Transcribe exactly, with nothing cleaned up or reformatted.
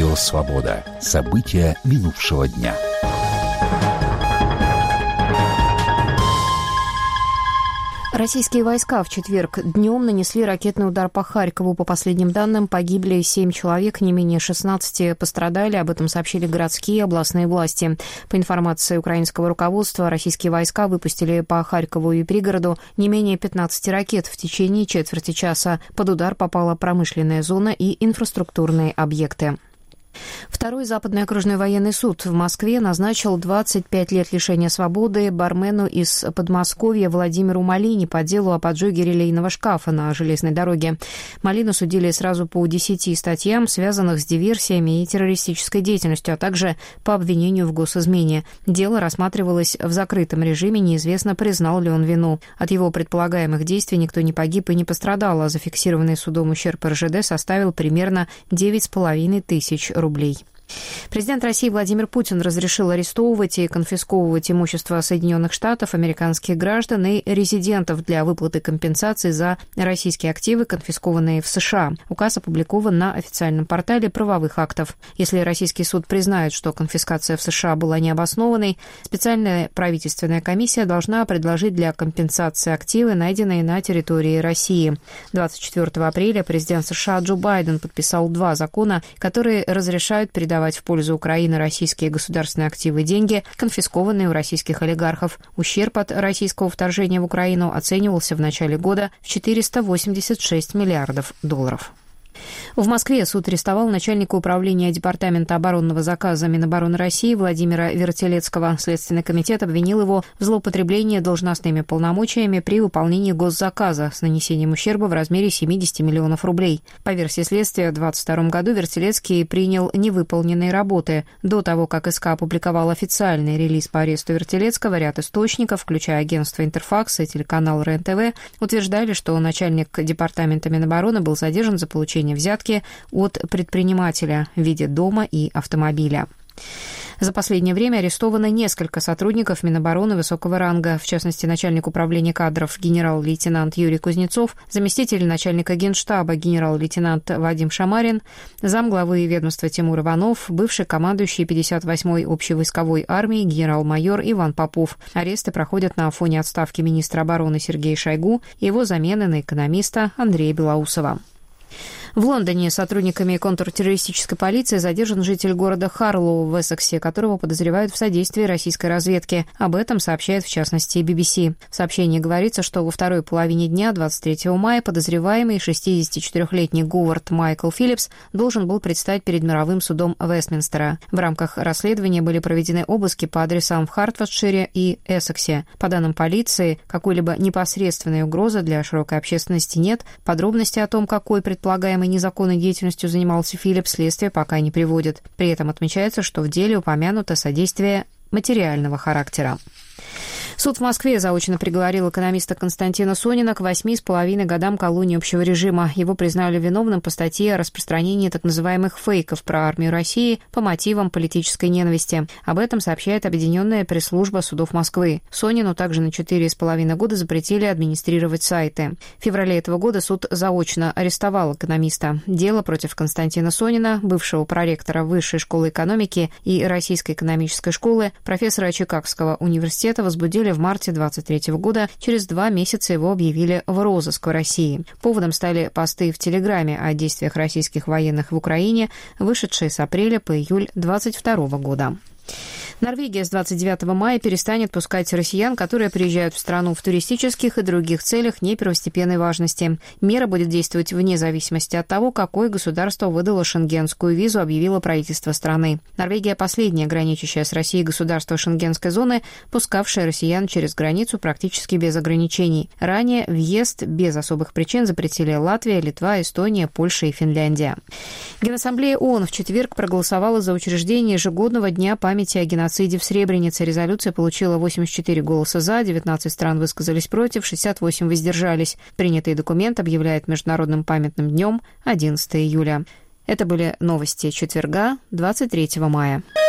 Радио «Свобода». События минувшего дня. Российские войска в четверг днем нанесли ракетный удар по Харькову. По последним данным, погибли семь человек, не менее шестнадцати пострадали. Об этом сообщили городские и областные власти. По информации украинского руководства, российские войска выпустили по Харькову и пригороду не менее пятнадцати ракет в течение четверти часа. Под удар попала промышленная зона и инфраструктурные объекты. Второй Западный окружной военный суд в Москве назначил двадцать пять лет лишения свободы бармену из Подмосковья Владимиру Малине по делу о поджоге релейного шкафа на железной дороге. Малину судили сразу по десяти статьям, связанных с диверсиями и террористической деятельностью, а также по обвинению в госизмене. Дело рассматривалось в закрытом режиме, неизвестно, признал ли он вину. От его предполагаемых действий никто не погиб и не пострадал, а зафиксированный судом ущерб эр жэ дэ составил примерно девять с половиной тысяч рублей. Президент России Владимир Путин разрешил арестовывать и конфисковывать имущество Соединенных Штатов, американских граждан и резидентов для выплаты компенсаций за российские активы, конфискованные в США. Указ опубликован на официальном портале правовых актов. Если российский суд признает, что конфискация в США была необоснованной, специальная правительственная комиссия должна предложить для компенсации активы, найденные на территории России. двадцать четвёртого апреля президент США Джо Байден подписал два закона, которые разрешают передавать в пользу Украины российские государственные активы и деньги, конфискованные у российских олигархов. Ущерб от российского вторжения в Украину оценивался в начале года в четыреста восемьдесят шесть миллиардов долларов. В Москве суд арестовал начальника управления Департамента оборонного заказа Минобороны России Владимира Вертилецкого. Следственный комитет обвинил его в злоупотреблении должностными полномочиями при выполнении госзаказа с нанесением ущерба в размере семидесяти миллионов рублей. По версии следствия, в двадцать втором году Вертилецкий принял невыполненные работы. До того, как СК опубликовал официальный релиз по аресту Вертилецкого, ряд источников, включая агентство «Интерфакс» и телеканал эр эн тэ вэ, утверждали, что начальник Департамента Минобороны был задержан за получение взятки от предпринимателя в виде дома и автомобиля. За последнее время арестовано несколько сотрудников Минобороны высокого ранга, в частности, начальник управления кадров генерал-лейтенант Юрий Кузнецов, заместитель начальника Генштаба генерал-лейтенант Вадим Шамарин, замглавы ведомства Тимур Иванов, бывший командующий пятьдесят восьмой общевойсковой армией генерал-майор Иван Попов. Аресты проходят на фоне отставки министра обороны Сергея Шойгу и его замены на экономиста Андрея Белоусова. В Лондоне сотрудниками контртеррористической полиции задержан житель города Харлоу в Эссексе, которого подозревают в содействии российской разведке. Об этом сообщает, в частности, би би си. В сообщении говорится, что во второй половине дня, двадцать третьего мая, подозреваемый шестидесятичетырёхлетний Говард Майкл Филлипс должен был предстать перед мировым судом Вестминстера. В рамках расследования были проведены обыски по адресам в Хартфордшире и Эссексе. По данным полиции, какой-либо непосредственной угрозы для широкой общественности нет. Подробности о том, какой предполагаемый незаконной деятельностью занимался Филлипс, следствие пока не приводит. При этом отмечается, что в деле упомянуто содействие материального характера. Суд в Москве заочно приговорил экономиста Константина Сонина к восьми с половиной годам колонии общего режима. Его признали виновным по статье о распространении так называемых фейков про армию России по мотивам политической ненависти. Об этом сообщает Объединенная пресс-служба судов Москвы. Сонину также на четыре с половиной года запретили администрировать сайты. В феврале этого года суд заочно арестовал экономиста. Дело против Константина Сонина, бывшего проректора Высшей школы экономики и Российской экономической школы, профессора Чикагского университета, возбудили в марте двадцать третьего года. Через два месяца его объявили в розыск в России. Поводом стали посты в Телеграме о действиях российских военных в Украине, вышедшие с апреля по июль двадцать второго года. Норвегия с двадцать девятого мая перестанет пускать россиян, которые приезжают в страну в туристических и других целях не первостепенной важности. Мера будет действовать вне зависимости от того, какое государство выдало шенгенскую визу, объявило правительство страны. Норвегия – последнее граничащее с Россией государство шенгенской зоны, пускавшее россиян через границу практически без ограничений. Ранее въезд без особых причин запретили Латвия, Литва, Эстония, Польша и Финляндия. Генассамблея ООН в четверг проголосовала за учреждение ежегодного дня памяти о геноциде в Сребренице. Резолюция получила восемьдесят четыре голоса «за», девятнадцать стран высказались против, шестьдесят восемь воздержались. Принятый документ объявляет Международным памятным днем одиннадцатого июля. Это были новости четверга, двадцать третьего мая.